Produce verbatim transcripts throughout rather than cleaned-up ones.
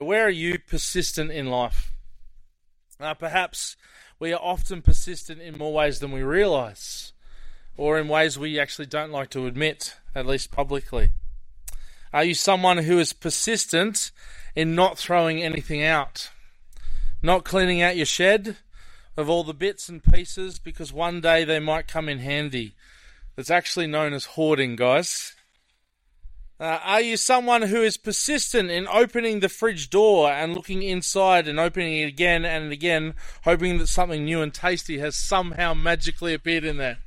Where are you persistent in life? Uh, perhaps we are often persistent in more ways than we realize, or in ways we actually don't like to admit, at least publicly. Are you someone who is persistent in not throwing anything out, not cleaning out your shed of all the bits and pieces because one day they might come in handy? That's actually known as hoarding, guys. Uh, are you someone who is persistent in opening the fridge door and looking inside and opening it again and again, hoping that something new and tasty has somehow magically appeared in there?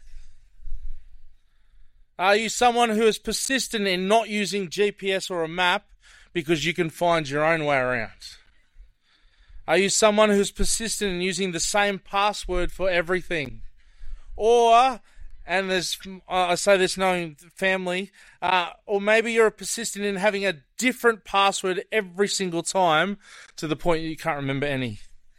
Are you someone who is persistent in not using G P S or a map because you can find your own way around? Are you someone who's persistent in using the same password for everything? Or, and there's, I say this knowing family, uh, or maybe you're persistent in having a different password every single time to the point that you can't remember any.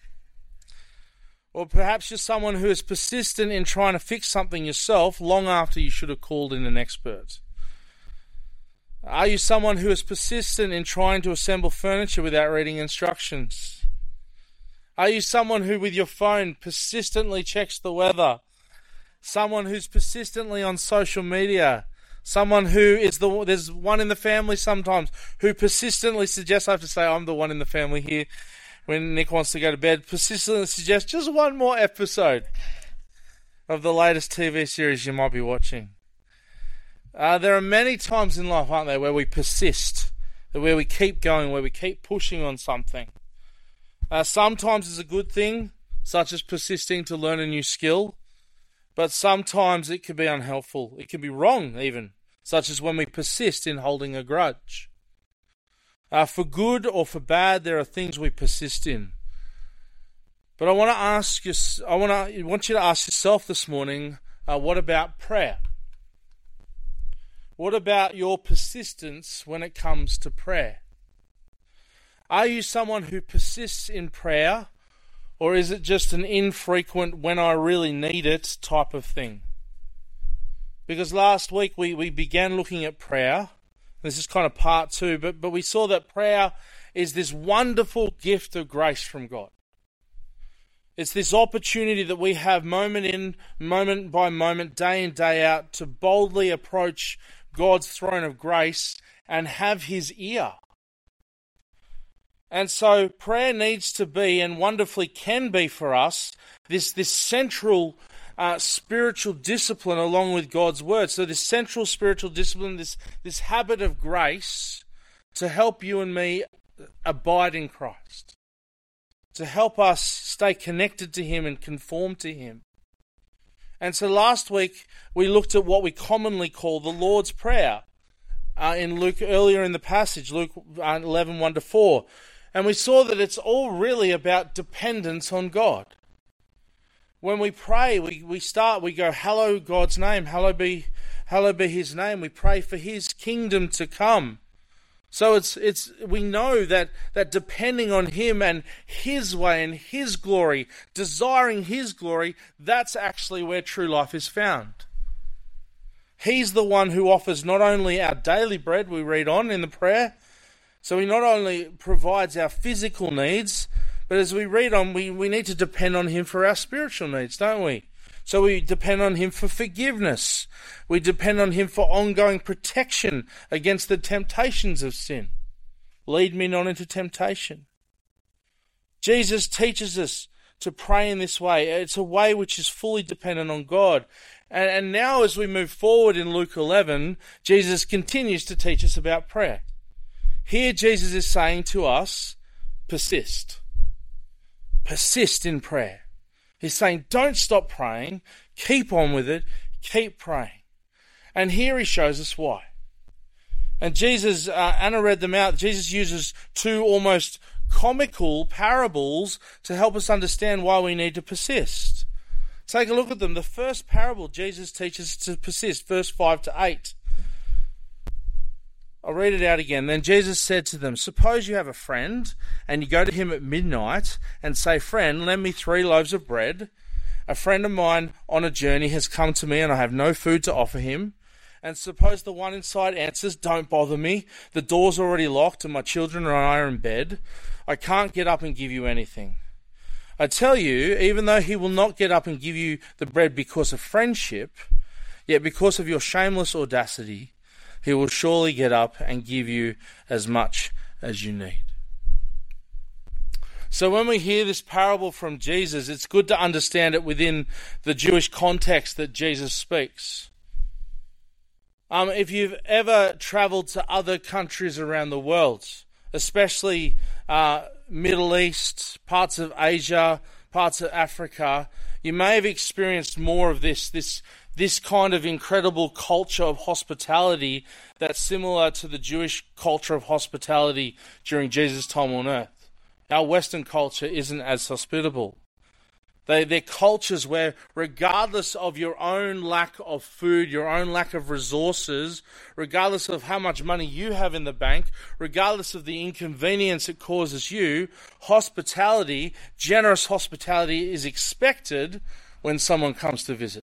Or perhaps you're someone who is persistent in trying to fix something yourself long after you should have called in an expert. Are you someone who is persistent in trying to assemble furniture without reading instructions? Are you someone who with your phone persistently checks the weather? Someone who's persistently on social media? Someone who is the, there's one in the family sometimes who persistently suggests, I have to say I'm the one in the family here, when Nick wants to go to bed, persistently suggests just one more episode of the latest T V series you might be watching. Uh, there are many times in life, aren't there, where we persist, where we keep going, where we keep pushing on something. Uh, sometimes it's a good thing, such as persisting to learn a new skill, but sometimes it can be unhelpful. It can be wrong even, such as when we persist in holding a grudge. Uh, for good or for bad, there are things we persist in. But I want to ask you, I want to I want you to ask yourself this morning, uh, what about prayer? What about your persistence when it comes to prayer? Are you someone who persists in prayer, or is it just an infrequent, when I really need it type of thing? Because last week we, we began looking at prayer. This is kind of part two, but, but we saw that prayer is this wonderful gift of grace from God. It's this opportunity that we have moment in, moment by moment, day in, day out, to boldly approach God's throne of grace and have His ear. And so prayer needs to be, and wonderfully can be for us, this, this central uh, spiritual discipline along with God's word. So this central spiritual discipline, this, this habit of grace to help you and me abide in Christ, to help us stay connected to Him and conform to Him. And so last week we looked at what we commonly call the Lord's Prayer uh, in Luke, earlier in the passage, Luke eleven, one to four. And we saw that it's all really about dependence on God. When we pray, we, we start, we go, hallow God's name, hallowed be, hallowed be His name. We pray for His kingdom to come. So it's it's we know that, that depending on Him and His way and His glory, desiring His glory, that's actually where true life is found. He's the one who offers not only our daily bread, we read on in the prayer, so He not only provides our physical needs, but as we read on, we, we need to depend on Him for our spiritual needs, don't we? So we depend on Him for forgiveness. We depend on Him for ongoing protection against the temptations of sin. Lead me not into temptation. Jesus teaches us to pray in this way. It's a way which is fully dependent on God. And, and now as we move forward in Luke eleven, Jesus continues to teach us about prayer. Here Jesus is saying to us, persist. Persist in prayer. He's saying, don't stop praying, keep on with it, keep praying. And here He shows us why. And Jesus, uh, Anna read them out, Jesus uses two almost comical parables to help us understand why we need to persist. Take a look at them. The first parable Jesus teaches to persist, verse five to eight. I'll read it out again. Then Jesus said to them, suppose you have a friend, and you go to him at midnight and say, friend, lend me three loaves of bread. A friend of mine on a journey has come to me, and I have no food to offer him. And suppose the one inside answers, "Don't bother me. The door's already locked and my children and I are in bed. I can't get up and give you anything." I tell you, even though he will not get up and give you the bread because of friendship, yet because of your shameless audacity, he will surely get up and give you as much as you need. So when we hear this parable from Jesus, it's good to understand it within the Jewish context that Jesus speaks. Um, if you've ever traveled to other countries around the world, especially uh, Middle East, parts of Asia, parts of Africa, you may have experienced more of this, this, this kind of incredible culture of hospitality that's similar to the Jewish culture of hospitality during Jesus' time on earth. Our Western culture isn't as hospitable. They, they're cultures where, regardless of your own lack of food, your own lack of resources, regardless of how much money you have in the bank, regardless of the inconvenience it causes you, hospitality, generous hospitality, is expected when someone comes to visit.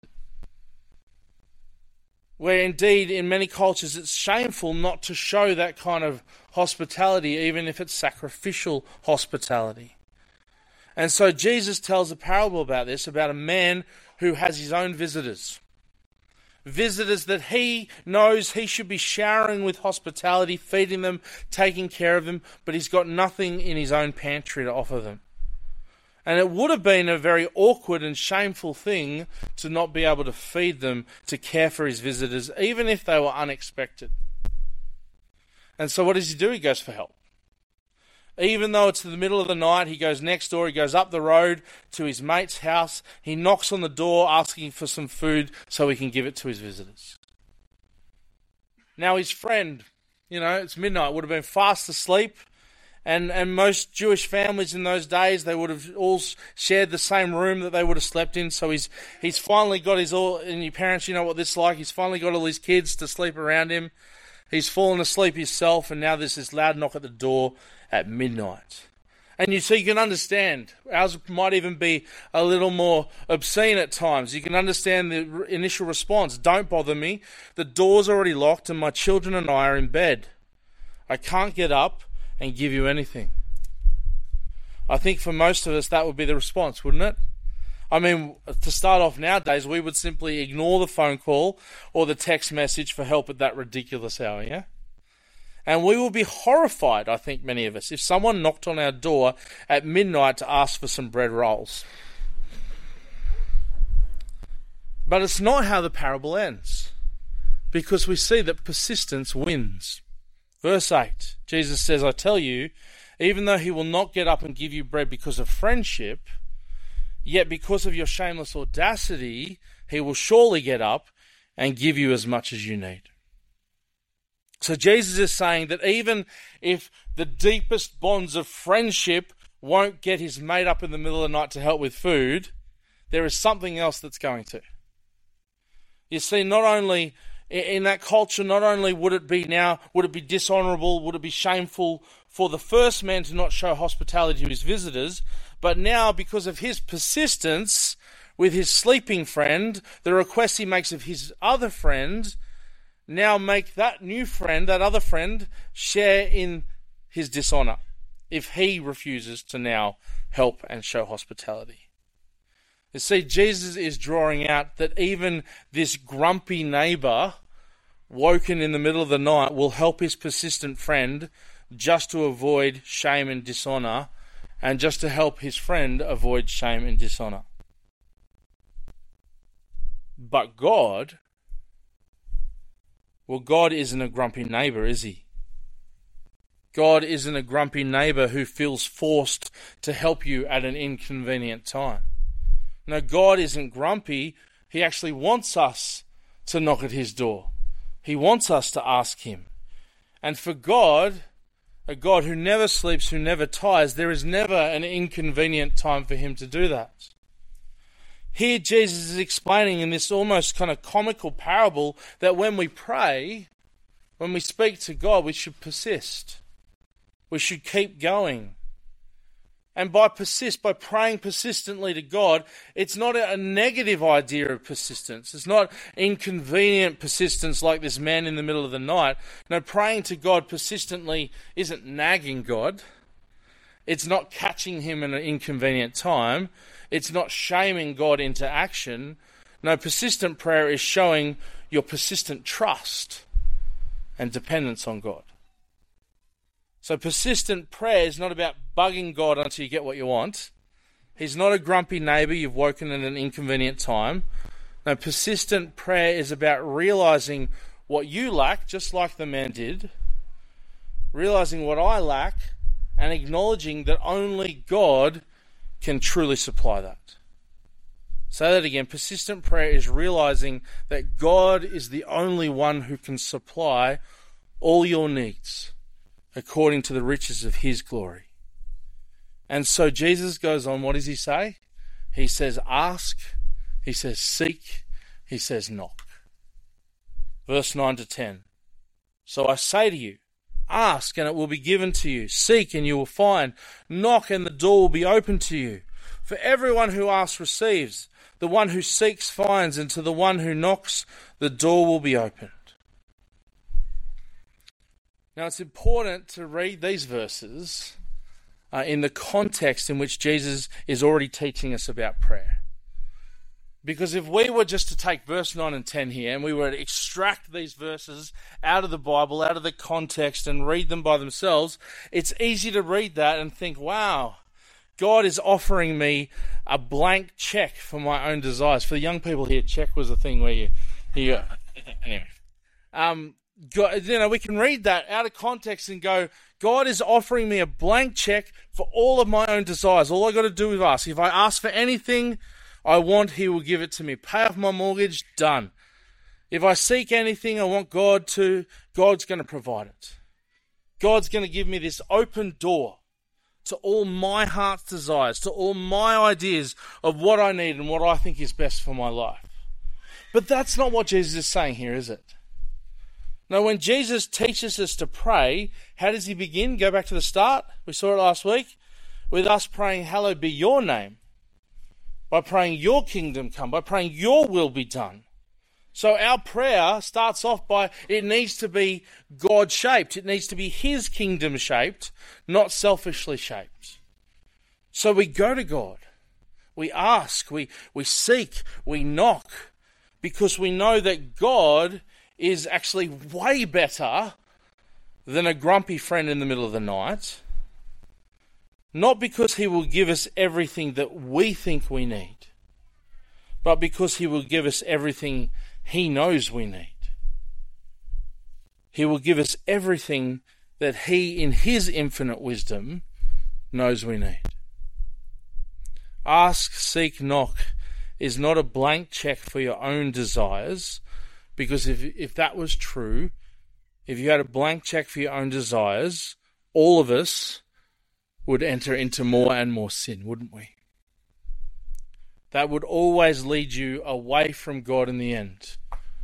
Where indeed, in many cultures, it's shameful not to show that kind of hospitality, even if it's sacrificial hospitality. And so Jesus tells a parable about this, about a man who has his own visitors. Visitors that he knows he should be showering with hospitality, feeding them, taking care of them, but he's got nothing in his own pantry to offer them. And it would have been a very awkward and shameful thing to not be able to feed them, to care for his visitors, even if they were unexpected. And so what does he do? He goes for help. Even though it's in the middle of the night, he goes next door, he goes up the road to his mate's house, he knocks on the door asking for some food so he can give it to his visitors. Now his friend, you know, it's midnight, would have been fast asleep, and, and most Jewish families in those days, they would have all shared the same room that they would have slept in, so he's he's finally got his all, and your parents, you know what this is like, he's finally got all his kids to sleep around him. He's fallen asleep himself, and now there's this loud knock at the door at midnight. And you so you can understand, ours might even be a little more obscene at times. You can understand the initial response. "Don't bother me. The door's already locked and my children and I are in bed. I can't get up and give you anything." I think for most of us that would be the response, wouldn't it? I mean, to start off nowadays, we would simply ignore the phone call or the text message for help at that ridiculous hour, yeah? And we will be horrified, I think, many of us, if someone knocked on our door at midnight to ask for some bread rolls. But it's not how the parable ends, because we see that persistence wins. Verse eight, Jesus says, "I tell you, even though he will not get up and give you bread because of friendship, yet because of your shameless audacity, he will surely get up and give you as much as you need." So Jesus is saying that even if the deepest bonds of friendship won't get his mate up in the middle of the night to help with food, there is something else that's going to. You see, not only in that culture, not only would it be now, would it be dishonorable, would it be shameful for the first man to not show hospitality to his visitors, but now because of his persistence with his sleeping friend, the request he makes of his other friend now make that new friend, that other friend, share in his dishonor if he refuses to now help and show hospitality. You see, Jesus is drawing out that even this grumpy neighbor, woken in the middle of the night, will help his persistent friend just to avoid shame and dishonor, and just to help his friend avoid shame and dishonor. But God, well, God isn't a grumpy neighbor, is he? God isn't a grumpy neighbor who feels forced to help you at an inconvenient time. No, God isn't grumpy. He actually wants us to knock at his door. He wants us to ask him. And for God, a God who never sleeps, who never tires, there is never an inconvenient time for him to do that. Here Jesus is explaining in this almost kind of comical parable that when we pray, when we speak to God, we should persist. We should keep going. And by persist, by praying persistently to God, it's not a negative idea of persistence. It's not inconvenient persistence like this man in the middle of the night. No, praying to God persistently isn't nagging God. It's not catching him in an inconvenient time. It's not shaming God into action. No, persistent prayer is showing your persistent trust and dependence on God. So persistent prayer is not about bugging God until you get what you want. He's not a grumpy neighbour you've woken at an inconvenient time. No, persistent prayer is about realising what you lack, just like the man did, realising what I lack, and acknowledging that only God can truly supply that. Say that again. Persistent prayer is realising that God is the only one who can supply all your needs according to the riches of his glory. And so Jesus goes on, what does he say? He says, ask, he says, seek, he says, knock. Verse nine to ten. So I say to you, ask and it will be given to you. Seek and you will find. Knock and the door will be opened to you. For everyone who asks receives. The one who seeks finds. And to the one who knocks, the door will be opened. Now it's important to read these verses uh, in the context in which Jesus is already teaching us about prayer. Because if we were just to take verse nine and ten here and we were to extract these verses out of the Bible, out of the context and read them by themselves, it's easy to read that and think, wow, God is offering me a blank check for my own desires. For the young people here, check was a thing where you... you anyway. Um... God, you know, we can read that out of context and go, God is offering me a blank check for all of my own desires. All I got to do is ask. If I ask for anything I want, he will give it to me. Pay off my mortgage, done. If I seek anything I want God to, God's going to provide it. God's going to give me this open door to all my heart's desires, to all my ideas of what I need and what I think is best for my life. But that's not what Jesus is saying here, is it? Now, when Jesus teaches us to pray, how does he begin? Go back to the start. We saw it last week. With us praying, hallowed be your name. By praying your kingdom come. By praying your will be done. So our prayer starts off by, it needs to be God-shaped. It needs to be his kingdom-shaped, not selfishly shaped. So we go to God. We ask. We, we seek. We knock. Because we know that God is actually way better than a grumpy friend in the middle of the night. Not because he will give us everything that we think we need, but because he will give us everything he knows we need. He will give us everything that he, in his infinite wisdom, knows we need. Ask, seek, knock is not a blank check for your own desires. Because if if that was true, if you had a blank check for your own desires, all of us would enter into more and more sin, wouldn't we? That would always lead you away from God in the end.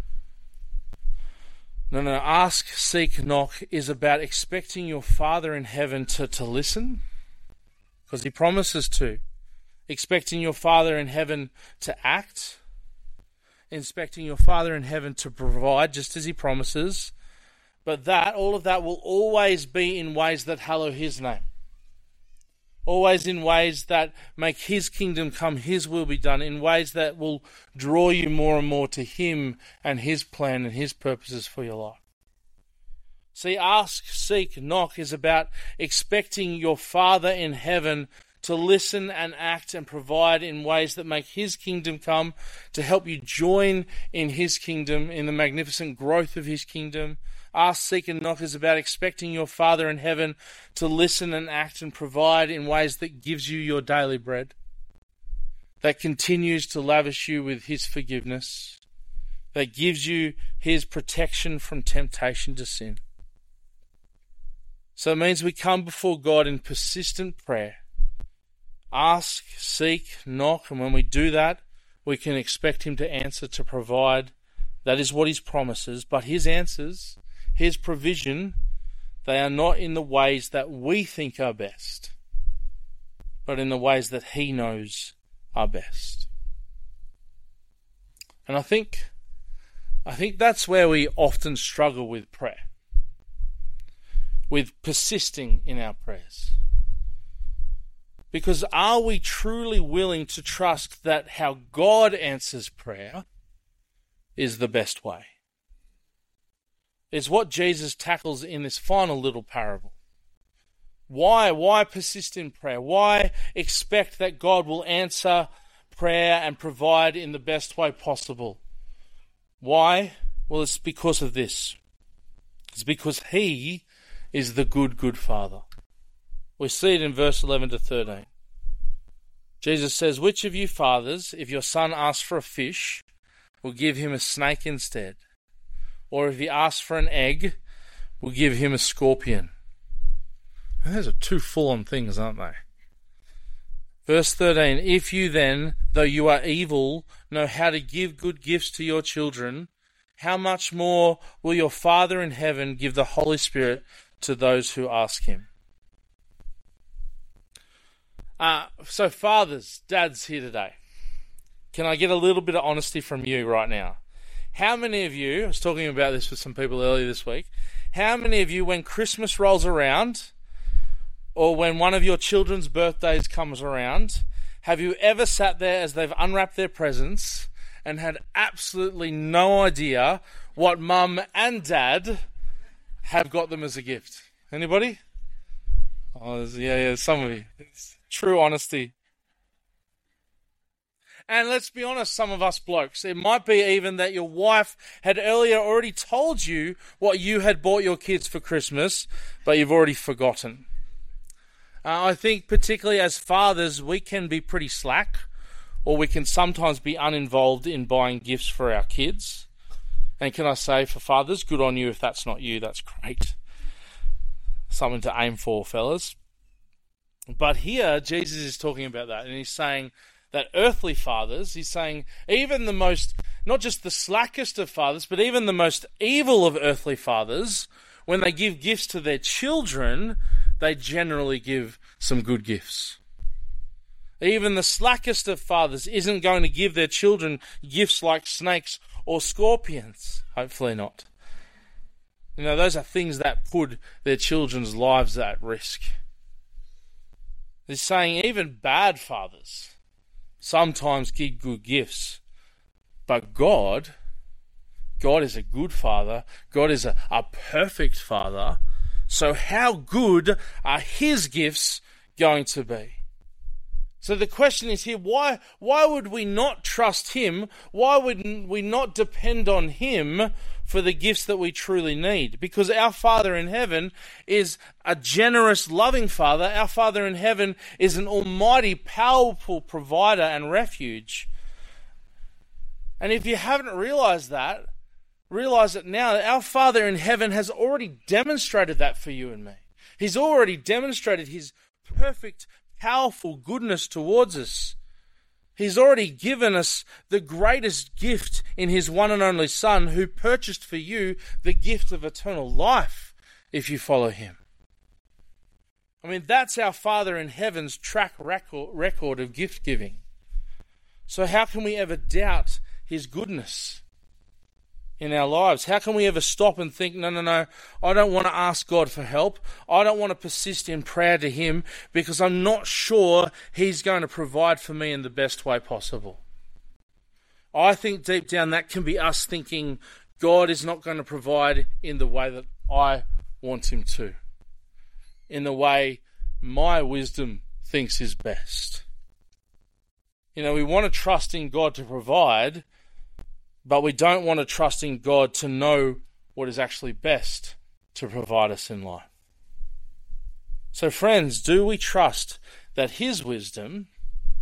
No, no, ask, seek, knock is about expecting your Father in heaven to, to listen, because he promises to. Expecting your Father in heaven to act. Expecting your Father in heaven to provide, just as he promises. But that, all of that will always be in ways that hallow his name. Always in ways that make his kingdom come, his will be done, in ways that will draw you more and more to him and his plan and his purposes for your life. See, ask, seek, knock is about expecting your Father in heaven to listen and act and provide in ways that make his kingdom come, to help you join in his kingdom, in the magnificent growth of his kingdom. Ask, seek, and knock is about expecting your Father in heaven to listen and act and provide in ways that gives you your daily bread, that continues to lavish you with his forgiveness, that gives you his protection from temptation to sin. So it means we come before God in persistent prayer. Ask, seek, knock, and when we do that, we can expect him to answer, to provide. That is what his promises. But his answers, his provision, they are not in the ways that we think are best, but in the ways that he knows are best. And I think, I think that's where we often struggle with prayer, with persisting in our prayers. Because are we truly willing to trust that how God answers prayer is the best way? It's what Jesus tackles in this final little parable. Why? Why persist in prayer? Why expect that God will answer prayer and provide in the best way possible? Why? Well, it's because of this. It's because he is the good, good Father. We see it in verse eleven to thirteen. Jesus says, "Which of you fathers, if your son asks for a fish, will give him a snake instead? Or if he asks for an egg, will give him a scorpion?" And those are two full-on things, aren't they? Verse thirteen, "If you then, though you are evil, know how to give good gifts to your children, how much more will your Father in heaven give the Holy Spirit to those who ask him?" Uh, so fathers, dads here today, can I get a little bit of honesty from you right now? How many of you, I was talking about this with some people earlier this week, how many of you, when Christmas rolls around, or when one of your children's birthdays comes around, have you ever sat there as they've unwrapped their presents and had absolutely no idea what mum and dad have got them as a gift? Anybody? Oh, yeah, yeah, some of you. It's true honesty. And let's be honest, some of us blokes, it might be even that your wife had earlier already told you what you had bought your kids for Christmas, but you've already forgotten. Uh, I think particularly as fathers, we can be pretty slack, or we can sometimes be uninvolved in buying gifts for our kids. And can I say, for fathers, good on you. If that's not you, that's great. Something to aim for, fellas. But here, Jesus is talking about that, and he's saying that earthly fathers, he's saying even the most, not just the slackest of fathers, but even the most evil of earthly fathers, when they give gifts to their children, they generally give some good gifts. Even the slackest of fathers isn't going to give their children gifts like snakes or scorpions. Hopefully not. You know, those are things that put their children's lives at risk. He's saying even bad fathers sometimes give good gifts. But God, God is a good father. God is a, a perfect father. So how good are his gifts going to be? So the question is here, why, why would we not trust him? Why would we not depend on him for the gifts that we truly need? Because our Father in heaven is a generous, loving Father. Our Father in heaven is an almighty, powerful provider and refuge. And if you haven't realized that, realize it now. Our Father in heaven has already demonstrated that for you and me. He's already demonstrated his perfect, powerful goodness towards us. He's already given us the greatest gift in his one and only Son, who purchased for you the gift of eternal life if you follow him. I mean, that's our Father in heaven's track record, record of gift giving. So how can we ever doubt his goodness in our lives? How can we ever stop and think, no, no, no, I don't want to ask God for help. I don't want to persist in prayer to him because I'm not sure he's going to provide for me in the best way possible. I think deep down that can be us thinking God is not going to provide in the way that I want him to, in the way my wisdom thinks is best. You know, we want to trust in God to provide, but we don't want to trust in God to know what is actually best to provide us in life. So friends, do we trust that his wisdom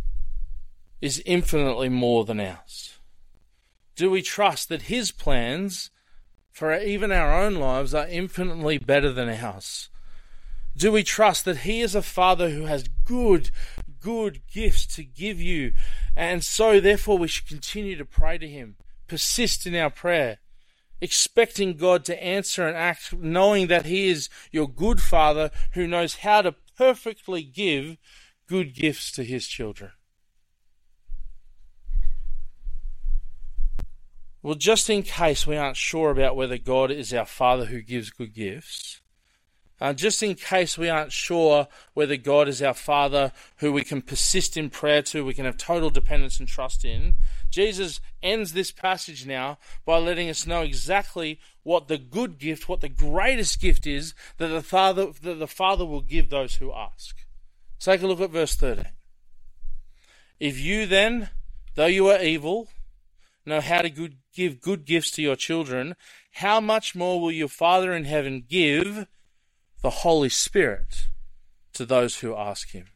is infinitely more than ours? Do we trust that his plans for even our own lives are infinitely better than ours? Do we trust that he is a Father who has good, good gifts to give you, and so therefore we should continue to pray to him? Persist in our prayer, expecting God to answer and act, knowing that he is your good Father who knows how to perfectly give good gifts to his children? Well, just in case we aren't sure about whether God is our Father who gives good gifts, uh, just in case we aren't sure whether God is our Father who we can persist in prayer to, we can have total dependence and trust in, Jesus ends this passage now by letting us know exactly what the good gift, what the greatest gift is that the Father, that the Father will give those who ask. Take a look at verse thirteen. If you then, though you are evil, know how to good, give good gifts to your children, how much more will your Father in heaven give the Holy Spirit to those who ask him?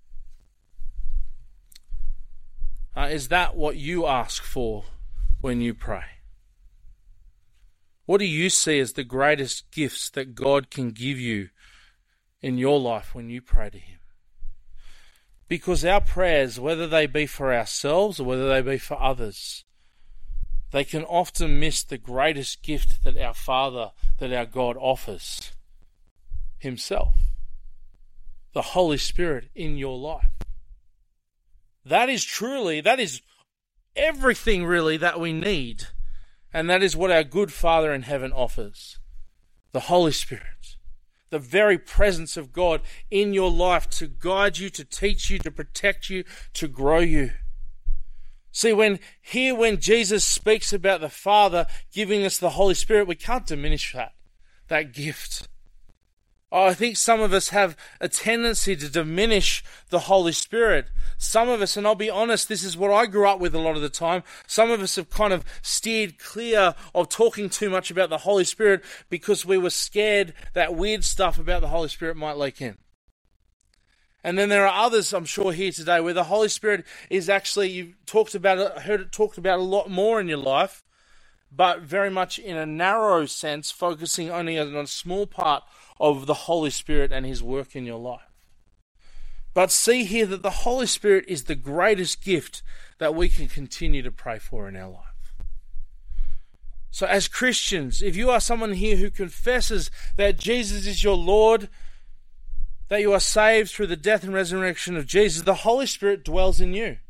Uh, is that what you ask for when you pray? What do you see as the greatest gifts that God can give you in your life when you pray to him? Because our prayers, whether they be for ourselves or whether they be for others, they can often miss the greatest gift that our Father, that our God offers, himself, the Holy Spirit in your life. That is truly, that is everything really that we need. And that is what our good Father in heaven offers. The Holy Spirit. The very presence of God in your life to guide you, to teach you, to protect you, to grow you. See, when here when Jesus speaks about the Father giving us the Holy Spirit, we can't diminish that, that gift. Oh, I think some of us have a tendency to diminish the Holy Spirit. Some of us, and I'll be honest, this is what I grew up with a lot of the time, some of us have kind of steered clear of talking too much about the Holy Spirit because we were scared that weird stuff about the Holy Spirit might leak in. And then there are others, I'm sure, here today where the Holy Spirit is actually, you've talked about it, heard it talked about a lot more in your life, but very much in a narrow sense, focusing only on a small part of the Holy Spirit and his work in your life. But see here that the Holy Spirit is the greatest gift that we can continue to pray for in our life. So as Christians, if you are someone here who confesses that Jesus is your Lord, that you are saved through the death and resurrection of Jesus, the Holy Spirit dwells in you.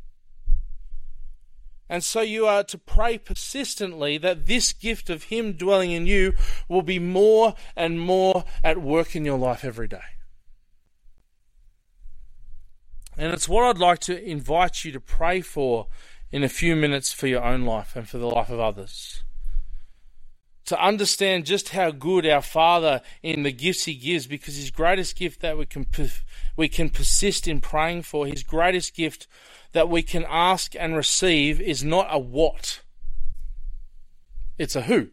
And so you are to pray persistently that this gift of him dwelling in you will be more and more at work in your life every day. And it's what I'd like to invite you to pray for in a few minutes for your own life and for the life of others. To understand just how good our Father in the gifts he gives, because his greatest gift that we can we can persist in praying for, his greatest gift that we can ask and receive is not a what, it's a who.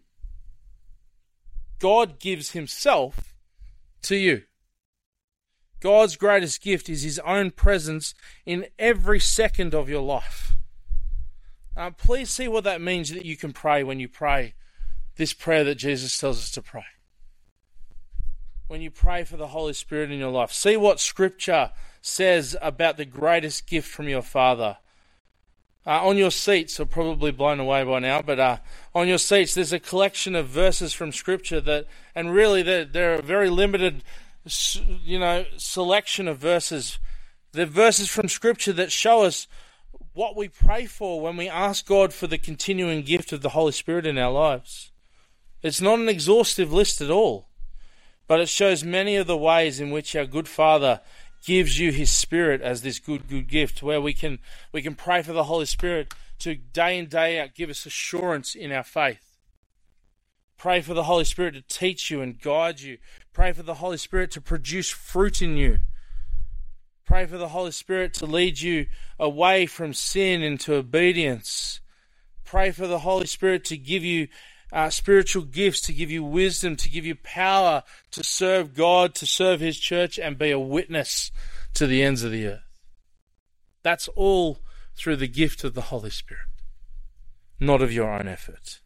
God gives himself to you. God's greatest gift is his own presence in every second of your life. Uh, please see what that means that you can pray when you pray this prayer that Jesus tells us to pray. When you pray for the Holy Spirit in your life, see what Scripture says about the greatest gift from your Father. Uh, on your seats, you're probably blown away by now, but uh, on your seats there's a collection of verses from Scripture that, and really they're, they're a very limited, you know, selection of verses. They're verses from Scripture that show us what we pray for when we ask God for the continuing gift of the Holy Spirit in our lives. It's not an exhaustive list at all, but it shows many of the ways in which our good Father gives you his Spirit as this good, good gift, where we can we can pray for the Holy Spirit to day in, day out give us assurance in our faith. Pray for the Holy Spirit to teach you and guide you. Pray for the Holy Spirit to produce fruit in you. Pray for the Holy Spirit to lead you away from sin into obedience. Pray for the Holy Spirit to give you uh, spiritual gifts, to give you wisdom, to give you power to serve God, to serve his church, and be a witness to the ends of the earth. That's all through the gift of the Holy Spirit, not of your own effort.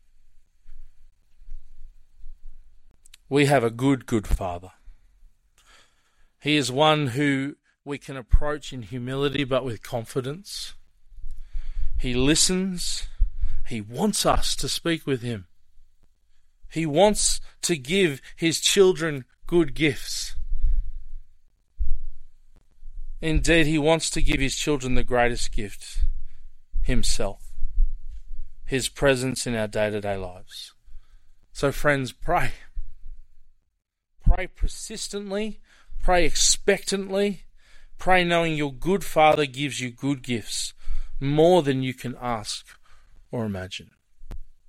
We have a good, good Father. He is one who we can approach in humility but with confidence. He listens. He wants us to speak with him. He wants to give his children good gifts. Indeed, he wants to give his children the greatest gift, himself, his presence in our day-to-day lives. So friends, pray. Pray persistently, pray expectantly, pray knowing your good Father gives you good gifts, more than you can ask or imagine.